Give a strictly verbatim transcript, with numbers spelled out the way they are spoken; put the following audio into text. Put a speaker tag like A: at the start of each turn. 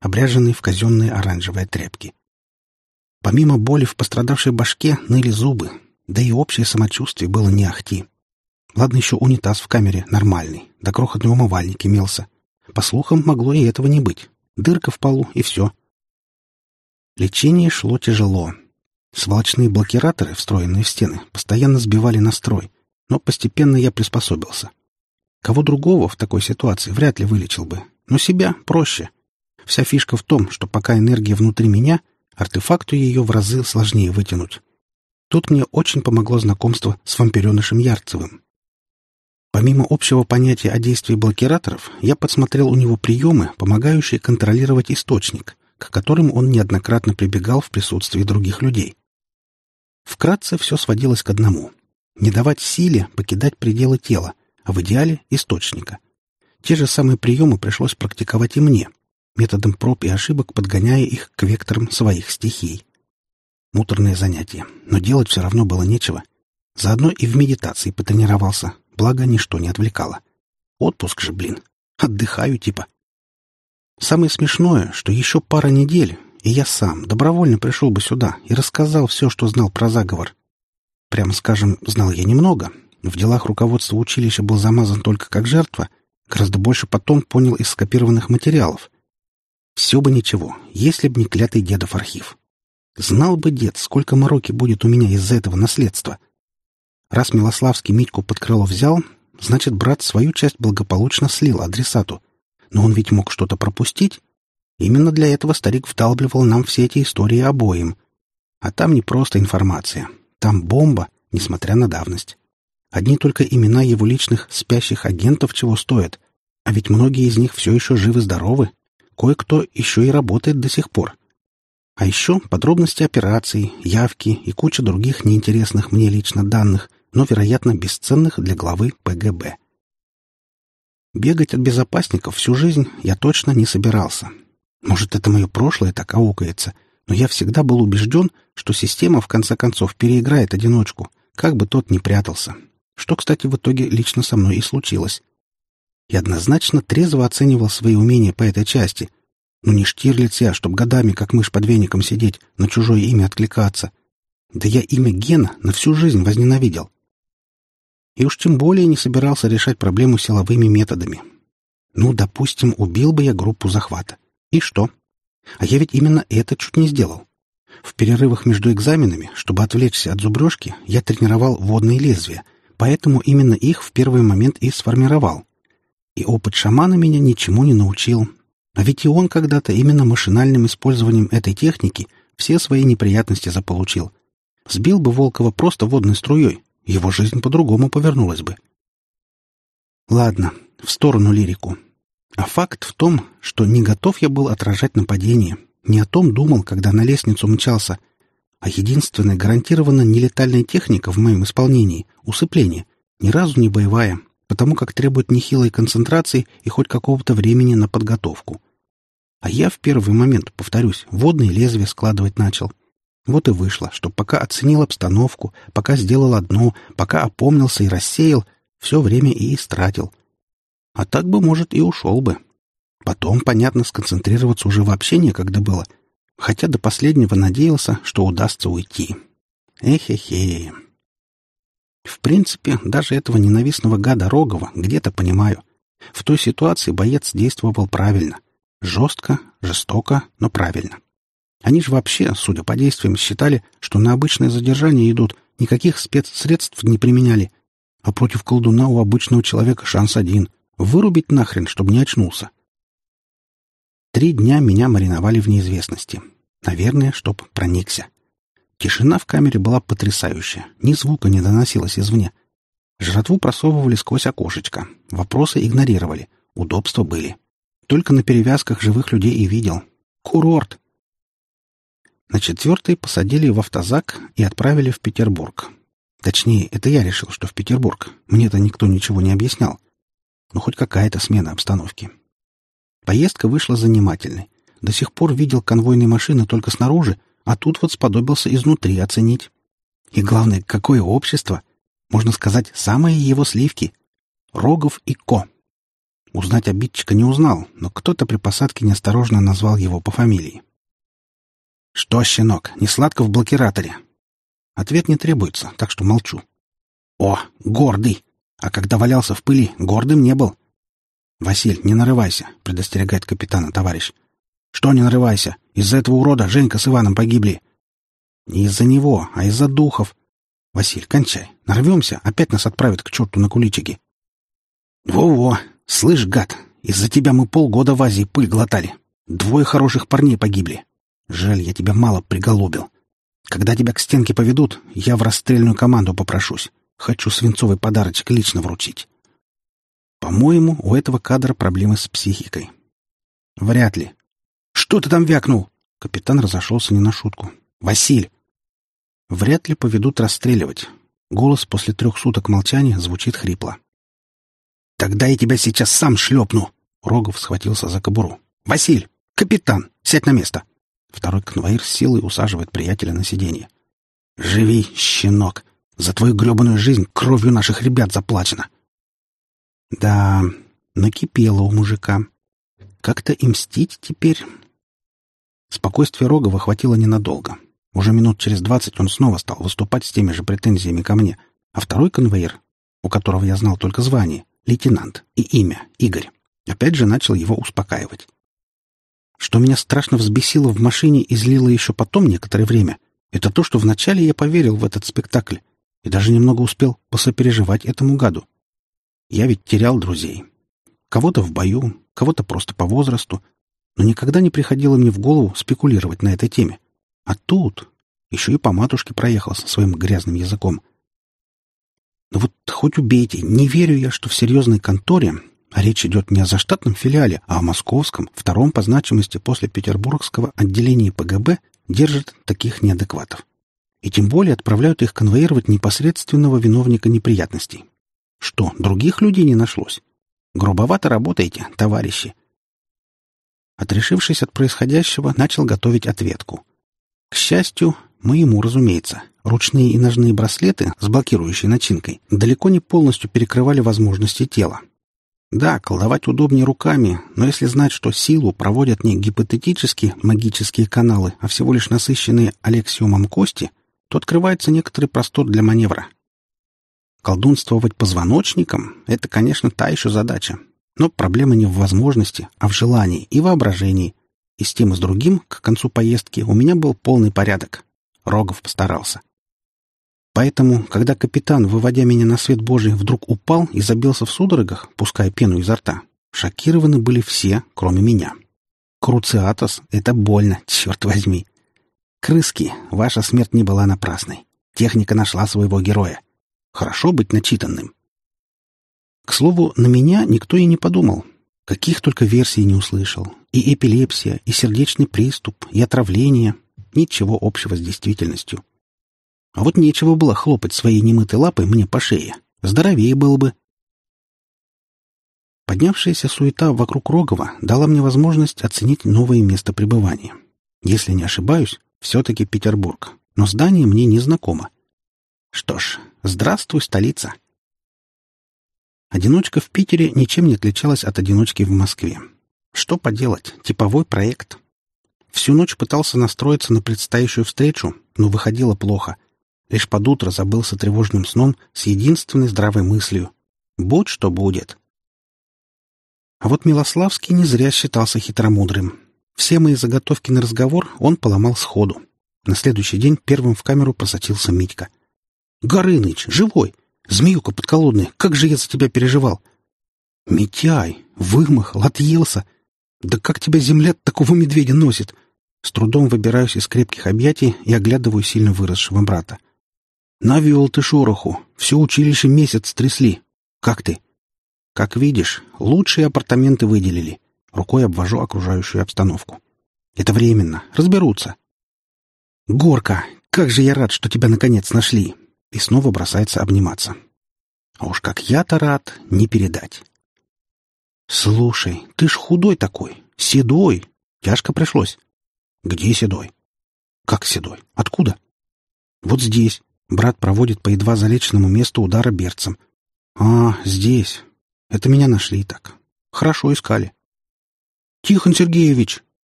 A: обряженный в казенные оранжевые тряпки. Помимо боли в пострадавшей башке ныли зубы, да и общее самочувствие было не ахти. Ладно, еще унитаз в камере нормальный, да крохотный умывальник имелся. По слухам, могло и этого не быть. Дырка в полу, и все. Лечение шло тяжело. Сволочные блокираторы, встроенные в стены, постоянно сбивали настрой, но постепенно я приспособился. Кого другого в такой ситуации вряд ли вылечил бы, но себя проще. Вся фишка в том, что пока энергия внутри меня, артефакту ее в разы сложнее вытянуть. Тут мне очень помогло знакомство с вампиренышем Ярцевым. Помимо общего понятия о действии блокираторов, я подсмотрел у него приемы, помогающие контролировать источник, к которым он неоднократно прибегал в присутствии других людей. Вкратце все сводилось к одному — не давать силе покидать пределы тела, а в идеале — источника. Те же самые приемы пришлось практиковать и мне, методом проб и ошибок подгоняя их к векторам своих стихий. Муторное занятие, но делать все равно было нечего. Заодно и в медитации потренировался, благо ничто не отвлекало. Отпуск же, блин. Отдыхаю типа. Самое смешное, что еще пара недель, и я сам добровольно пришел бы сюда и рассказал все, что знал про заговор. Прямо скажем, знал я немного. В делах руководства училища был замазан только как жертва, гораздо больше потом понял из скопированных материалов. Все бы ничего, если б не клятый дедов архив. Знал бы дед, сколько мороки будет у меня из-за этого наследства. Раз Милославский Митьку под крыло взял, значит, брат свою часть благополучно слил адресату. Но он ведь мог что-то пропустить. Именно для этого старик вдалбливал нам все эти истории обоим. А там не просто информация. Там бомба, несмотря на давность. Одни только имена его личных спящих агентов чего стоят. А ведь многие из них все еще живы-здоровы. Кое-кто еще и работает до сих пор. А еще подробности операций, явки и куча других неинтересных мне лично данных, но, вероятно, бесценных для главы ПГБ. Бегать от безопасников всю жизнь я точно не собирался. Может, это мое прошлое так аукается, но я всегда был убежден, что система в конце концов переиграет одиночку, как бы тот ни прятался. Что, кстати, в итоге лично со мной и случилось. Я однозначно трезво оценивал свои умения по этой части. Ну не Штирлиц я, чтоб годами, как мышь под веником сидеть, на чужое имя откликаться. Да я имя Гена на всю жизнь возненавидел. И уж тем более не собирался решать проблему силовыми методами. Ну, допустим, убил бы я группу захвата. И что? А я ведь именно это чуть не сделал. В перерывах между экзаменами, чтобы отвлечься от зубрежки, я тренировал водные лезвия, поэтому именно их в первый момент и сформировал. И опыт шамана меня ничему не научил. А ведь и он когда-то именно машинальным использованием этой техники все свои неприятности заполучил. Сбил бы Волкова просто водной струей, его жизнь по-другому повернулась бы. Ладно, в сторону лирику. А факт в том, что не готов я был отражать нападение, не о том думал, когда на лестницу мчался, а единственная гарантированно нелетальная техника в моем исполнении — усыпление, ни разу не боевая, потому как требует нехилой концентрации и хоть какого-то времени на подготовку. А я в первый момент, повторюсь, водные лезвия складывать начал. Вот и вышло, что пока оценил обстановку, пока сделал одно, пока опомнился и рассеял, все время и истратил. А так бы, может, и ушел бы. Потом, понятно, сконцентрироваться уже вообще некогда было, хотя до последнего надеялся, что удастся уйти. Эхе-хе. В принципе, даже этого ненавистного гада Рогова где-то понимаю. В той ситуации боец действовал правильно. Жестко, жестоко, но правильно. Они же вообще, судя по действиям, считали, что на обычное задержание идут, никаких спецсредств не применяли, а против колдуна у обычного человека шанс один — вырубить нахрен, чтобы не очнулся. Три дня меня мариновали в неизвестности. Наверное, чтоб проникся. Тишина в камере была потрясающая, ни звука не доносилось извне. Жратву просовывали сквозь окошечко, вопросы игнорировали, удобства были. Только на перевязках живых людей и видел. Курорт! На четвертый посадили в автозак и отправили в Петербург. Точнее, это я решил, что в Петербург. Мне-то никто ничего не объяснял. Но хоть какая-то смена обстановки. Поездка вышла занимательной. До сих пор видел конвойные машины только снаружи, а тут вот сподобился изнутри оценить. И главное, какое общество! Можно сказать, самые его сливки. Рогов и Ко. Узнать обидчика не узнал, но кто-то при посадке неосторожно назвал его по фамилии. «Что, щенок, не сладко в блокираторе?» Ответ не требуется, так что молчу. «О, гордый! А когда валялся в пыли, гордым не был». «Василь, не нарывайся», — предостерегает капитана товарищ. «Что не нарывайся? Из-за этого урода Женька с Иваном погибли». «Не из-за него, а из-за духов. Василь, кончай. Нарвемся, опять нас отправят к черту на куличики». «Во-во! Слышь, гад, из-за тебя мы полгода в Азии пыль глотали. Двое хороших парней погибли. Жаль, я тебя мало приголубил. Когда тебя к стенке поведут, я в расстрельную команду попрошусь. Хочу свинцовый подарочек лично вручить». По-моему, у этого кадра проблемы с психикой. Вряд ли. «Что ты там вякнул?» Капитан разошелся не на шутку. «Василь!» Вряд ли поведут расстреливать. Голос после трех суток молчания звучит хрипло. «Тогда я тебя сейчас сам шлепну!» Рогов схватился за кобуру. «Василь! Капитан! Сядь на место!» Второй конвоир с силой усаживает приятеля на сиденье. «Живи, щенок! За твою гребаную жизнь кровью наших ребят заплачено!» Да, накипело у мужика. Как-то и мстить теперь... Спокойствие Рогова хватило ненадолго. Уже минут через двадцать он снова стал выступать с теми же претензиями ко мне, а второй конвоир, у которого я знал только звание, лейтенант и имя, Игорь, опять же начал его успокаивать. Что меня страшно взбесило в машине и злило еще потом некоторое время, это то, что вначале я поверил в этот спектакль и даже немного успел посопереживать этому гаду. Я ведь терял друзей. Кого-то в бою, кого-то просто по возрасту, но никогда не приходило мне в голову спекулировать на этой теме. А тут еще и по матушке проехал со своим грязным языком. Но вот хоть убейте, не верю я, что в серьезной конторе, а речь идет не о заштатном филиале, а о московском, втором по значимости после петербургского отделении ПГБ, держат таких неадекватов. И тем более отправляют их конвоировать непосредственного виновника неприятностей. Что, других людей не нашлось? Грубовато работаете, товарищи. Отрешившись от происходящего, начал готовить ответку. К счастью, моему, разумеется, ручные и ножные браслеты с блокирующей начинкой далеко не полностью перекрывали возможности тела. Да, колдовать удобнее руками, но если знать, что силу проводят не гипотетические магические каналы, а всего лишь насыщенные алексиумом кости, то открывается некоторый простор для маневра. Колдунствовать позвоночником — это, конечно, та еще задача. Но проблема не в возможности, а в желании и воображении. И с тем и с другим к концу поездки у меня был полный порядок. Рогов постарался. Поэтому, когда капитан, выводя меня на свет Божий, вдруг упал и забился в судорогах, пуская пену изо рта, шокированы были все, кроме меня. Круциатос — это больно, черт возьми. Крыски, ваша смерть не была напрасной. Техника нашла своего героя. Хорошо быть начитанным. К слову, на меня никто и не подумал. Каких только версий не услышал. И эпилепсия, и сердечный приступ, и отравление. Ничего общего с действительностью. А вот нечего было хлопать своей немытой лапой мне по шее. Здоровее было бы. Поднявшаяся суета вокруг Рогова дала мне возможность оценить новое место пребывания. Если не ошибаюсь, все-таки Петербург. Но здание мне не знакомо. Что ж, здравствуй, столица. Одиночка в Питере ничем не отличалась от одиночки в Москве. Что поделать, типовой проект. Всю ночь пытался настроиться на предстоящую встречу, но выходило плохо. Лишь под утро забылся тревожным сном с единственной здравой мыслью. Будь что будет. А вот Милославский не зря считался хитромудрым. Все мои заготовки на разговор он поломал сходу. На следующий день первым в камеру просочился Митька. «Горыныч, живой! Змеюка подколодная, как же я за тебя переживал!» «Митяй, вымахал, отъелся! Да как тебя земля такого медведя носит?» С трудом выбираюсь из крепких объятий и оглядываю сильно выросшего брата. «Навел ты шороху, все училище месяц трясли. Как ты?» «Как видишь, лучшие апартаменты выделили». Рукой обвожу окружающую обстановку. «Это временно, разберутся». «Горка, как же я рад, что тебя наконец нашли!» И снова бросается обниматься. А уж как я-то рад, не передать. «Слушай, ты ж худой такой, седой. Тяжко пришлось». «Где седой?» «Как седой? Откуда?» «Вот здесь». Брат проводит по едва залеченному месту удара берцем. «А, здесь. Это меня нашли так. Хорошо искали. «Тихон Сергеевич!»